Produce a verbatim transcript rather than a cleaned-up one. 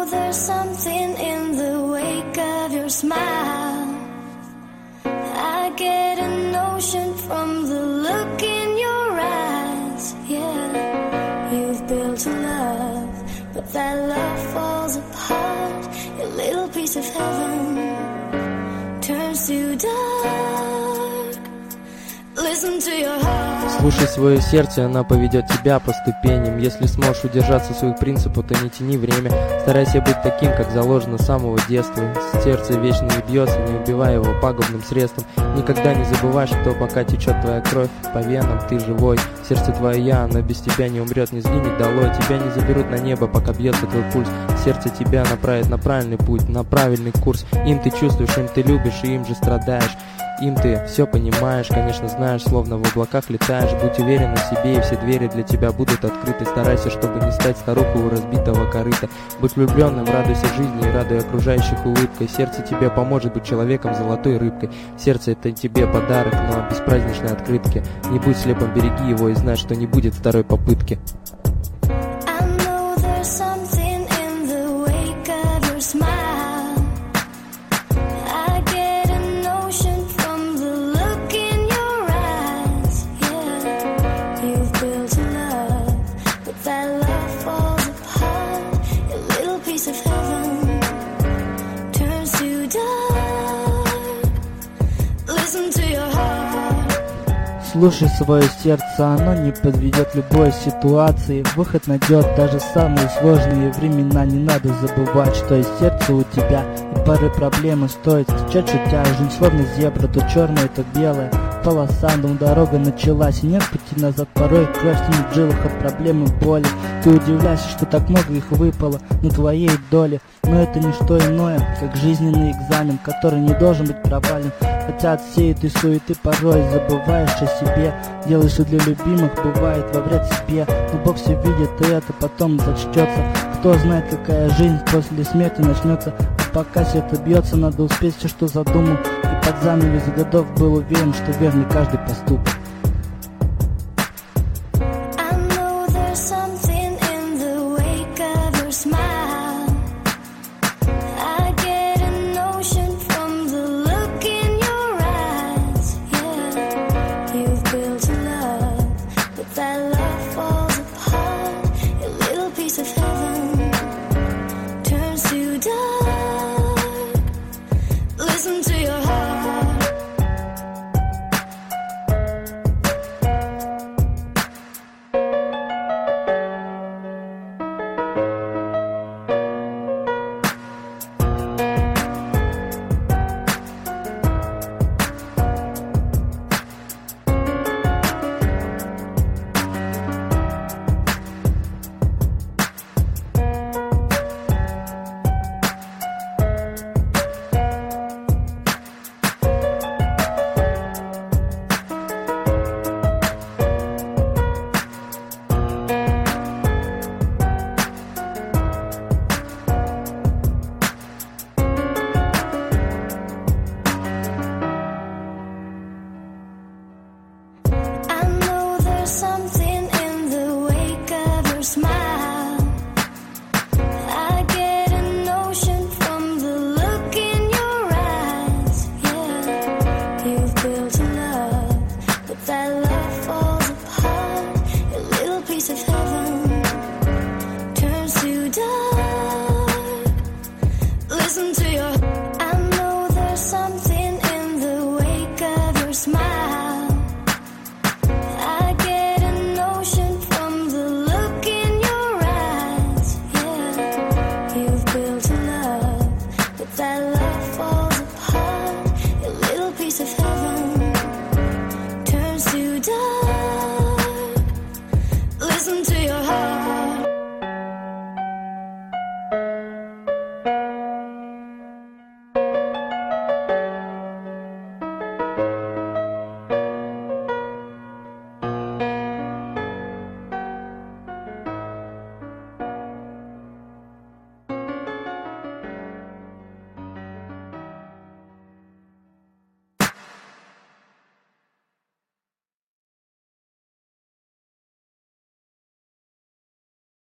there's something in the wake of your smile. I get a notion from the look in your eyes. Yeah, you've built a love, but that love falls apart. Your little piece of heaven turns to dark. Listen to your heart. Слушай свое сердце, оно поведет тебя по ступеням. Если сможешь удержаться своих принципов, то не тяни время. Старайся быть таким, как заложено с самого детства. Сердце вечно не бьется, не убивай его пагубным средством. Никогда не забывай, что пока течет твоя кровь по венам, ты живой. Сердце твое я, оно без тебя не умрет, не сгинет долой. Тебя не заберут на небо, пока бьется твой пульс. Сердце тебя направит на правильный путь, на правильный курс. Им ты чувствуешь, им ты любишь, и им же страдаешь. Им ты все понимаешь, конечно знаешь, словно в облаках летаешь. Будь уверен в себе, и все двери для тебя будут открыты. Старайся, чтобы не стать старухой у разбитого корыта. Будь влюбленным, радуйся жизни и радуй окружающих улыбкой. Сердце тебе поможет быть человеком, золотой рыбкой. Сердце это тебе подарок, но без праздничной открытки. Не будь слепым, береги его и знай, что не будет второй попытки. Слушай свое сердце, оно не подведет любой ситуации. Выход найдет даже самые сложные времена. Не надо забывать, что из сердца у тебя и порой проблемы стоит стучать, шутя. Жизнь словно зебра, то черная, то белая полоса, но дорога началась, и нет пути назад. Порой кровь стынет в жилах от проблем и боли. Ты удивляешься, что так много их выпало на твоей доле. Но это не что иное, как жизненный экзамен, который не должен быть провален. Хотя от всей этой суеты порой забываешь о себе. Делаешь все для любимых, бывает во вред себе. Но Бог все видит, и это потом зачтется. Кто знает, какая жизнь после смерти начнется. А пока сердце бьется, надо успеть все, что задумал. И под занавес годов был уверен, что верный каждый поступок.